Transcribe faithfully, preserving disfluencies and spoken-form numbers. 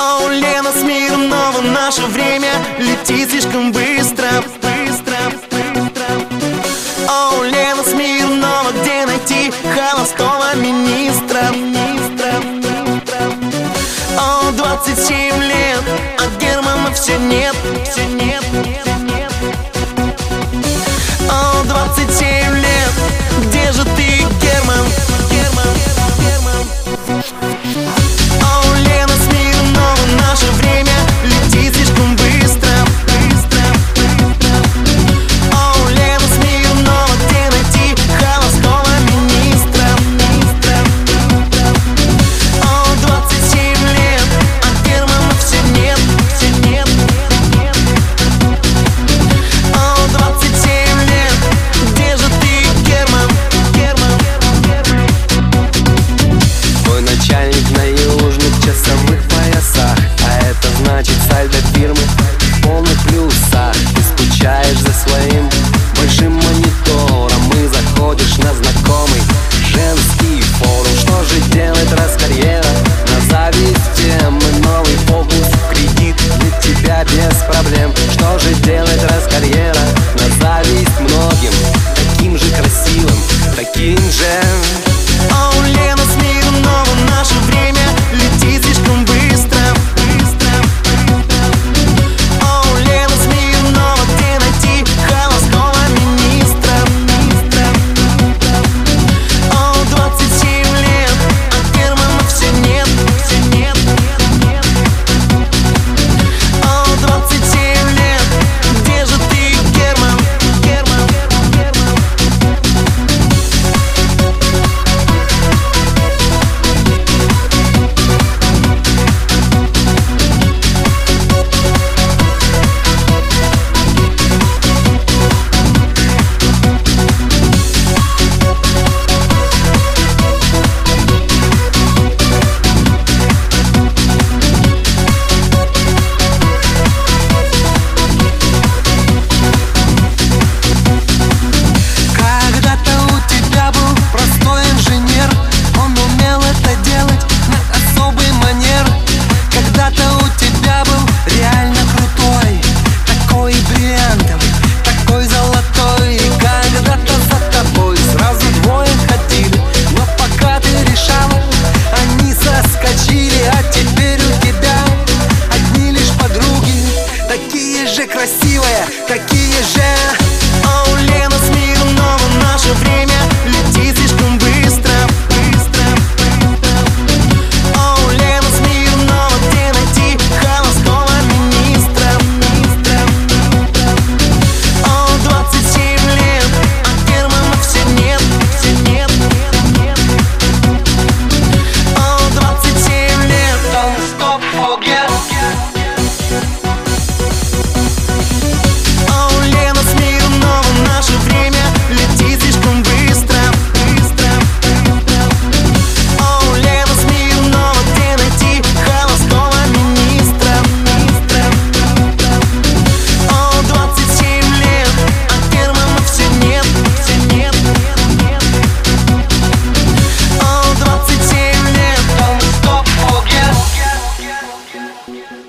О, Лена Смирнова, наше время летит слишком быстро, быстро, быстро. О, Лена Смирнова, где найти холостого министра, министра, министра? О, двадцать семь лет, а Германа все нет, все нет, нет, нет. О, двадцать семь лет, где же ты, Герман, Герман, Герман? О, Лена Смирнова, наше время летит слишком быстро, быстро, быстро. О, Лена Смирнова, где найти холостого министра, министра, министра? О, двадцать семь лет, а Германа все нет, все нет, нет, нет. О, двадцать семь лет, где же ты, Герман, Герман, Герман? Твой начальник на южных часовых поясах, а это значит сальдо фирмы в полных плюсах. Ты скучаешь за своим большим монитором и заходишь на знакомый женский форум. Что же делать, раз карьера на зависть всем, и новый фокус в кредит для тебя без проблем? Что же делать, раз карьера на зависть многим, таким же красивым, таким же? О, Лена Смирнова, наше время летит слишком быстро, быстро, быстро. О, Лена Смирнова, где найти холостого министра, министра, министра? О, двадцать семь лет, а Германа все нет, все нет, нет, нет. О, двадцать семь лет, где же ты, Герман, Герман, Герман? Когда-то у тебя был простой инженер, он умел это делать на особый манер. Когда-то у тебя был реально крутой, такой бриллиантовый, такой золотой. И когда-то за тобой сразу двое ходили, но пока ты решала, они соскочили. А теперь у тебя одни лишь подруги, такие же красивые, такие же. О, Лена Смирнова, наше время летит слишком быстро, быстро, быстро. О, Лена Смирнова, где найти холостого министра, министра, министра? О, двадцать семь лет, а Германа все нет, все нет, нет, нет. О, двадцать семь лет. Don't stop, forget. О, Лена Смирнова, наше время летит слишком быстро, быстро, быстро. О, Лена Смирнова, где найти холостого министра, министра, министра? О, двадцать семь лет, а Германа все нет, все нет, нет, нет. О, двадцать семь лет. Don't stop, forget.